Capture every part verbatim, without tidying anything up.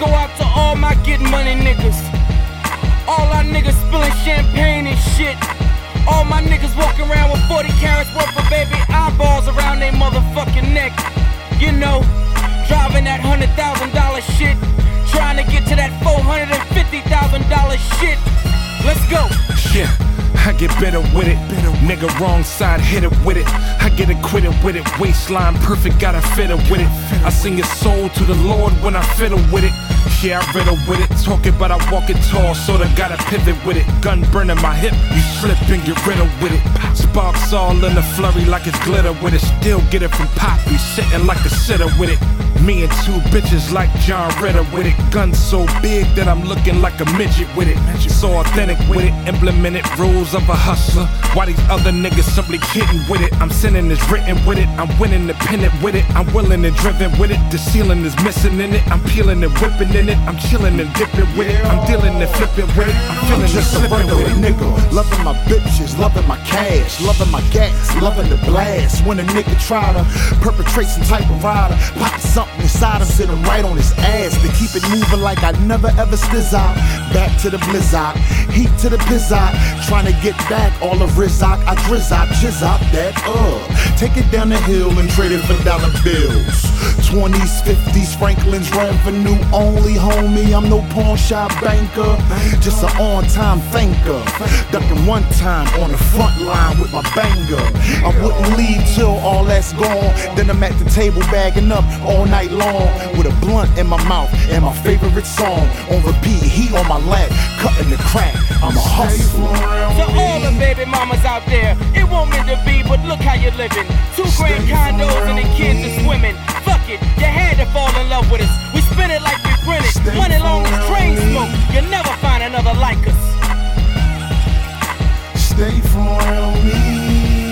go out to all my getting money niggas. All our niggas spilling champagne and shit. All my niggas walking around with forty carats worth of baby eyeballs around their motherfucking neck. You know, driving that one hundred thousand dollar shit, trying to get to that four hundred fifty thousand dollar shit. Let's go. Yeah, I get better with it. Nigga, wrong side, hit it with it. I get acquitted with it. Waistline perfect, gotta fit it with it. I sing your soul to the Lord when I fiddle with it. Yeah, I riddle with it. Talking about I walk it tall, sorta gotta pivot with it. Gun burning my hip, you slip and get riddled with it. Sparks all in the flurry like it's glitter with it. Still get it from Poppy, sitting like a sitter with it. Me and two bitches like John Ritter with it. Gun so big that I'm looking like a midget with it. So authentic with it, implemented rules of a hustler. Why these other niggas simply kidding with it? I'm sinning is written with it. I'm winning the pennant with it. I'm willing and driven with it. The ceiling is missing in it. I'm peeling and whipping in it. I'm chilling and dipping with it. I'm dealing and flipping with it. I'm feeling and slipping with it. Nigga, loving my bitches, loving my cash, loving my gas, loving the blast. When a nigga try to perpetrate some type of rider, pop something inside him, sit him right on his ass. To keep it moving like I never ever stizz out. Back to the blizzard, heat to the pizzot. Trying to get back all of Rizzock, I drizzot, chizzot that uh. Take it down the hill and trade it for dollar bills. Twenties, fifties, Franklin's revenue only, homie. I'm no pawn shop banker, just an on-time thinker. Ducking one time on the front line with my banger. I wouldn't leave till all that's gone. Then I'm at the table bagging up all night long with a blunt in my mouth and my favorite song on repeat. He on my lap, cutting the crack. I'm a hustler. To all the baby mamas out there, it won't mean to be, but look how you're living. Two grand condos and the kids are swimming. Fuck it, you had to fall in love with us. We spin it like we print it. Money long as train smoke, you'll never find another like us. Stay for me.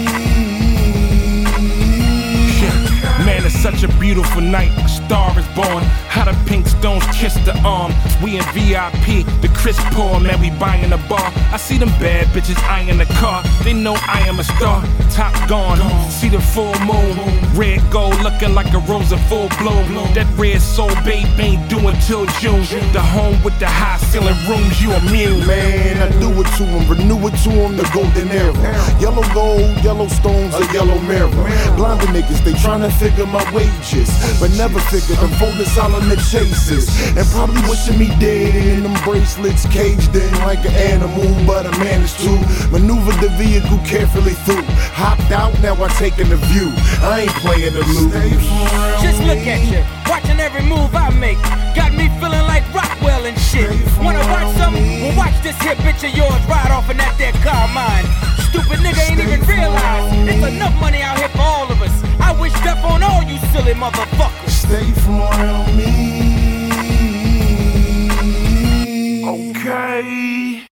Man, it's such a beautiful night. A star is born. How the pink stones kiss the arm. We in V I P, the Chris Paul, man, we buying a bar. I see them bad bitches eyeing the car. They know I am a star. Top gone. See the full moon. Red gold looking like a rose in full bloom. That red soul babe ain't doing till June. The home with the high ceiling rooms, you immune. Man, I do it to him, renew it to him, the golden era. Yellow gold, yellow stones, a yellow mirror. Blinded niggas, they tryna figure my wages, but never figured I'm folding solid the chases. And probably wishing me dead in them bracelets, caged in like an animal, but I managed to maneuver the vehicle carefully through. Hopped out, now I'm taking the view. I ain't playing to lose. Just look at you, watching every move I make. Got me feeling like Rockwell and shit. Wanna watch something? Well, watch this here bitch of yours ride off in that there car of mine. Stupid nigga ain't even realize it's enough money out here for all of us. I wish death on all you silly motherfuckers. Stay for me.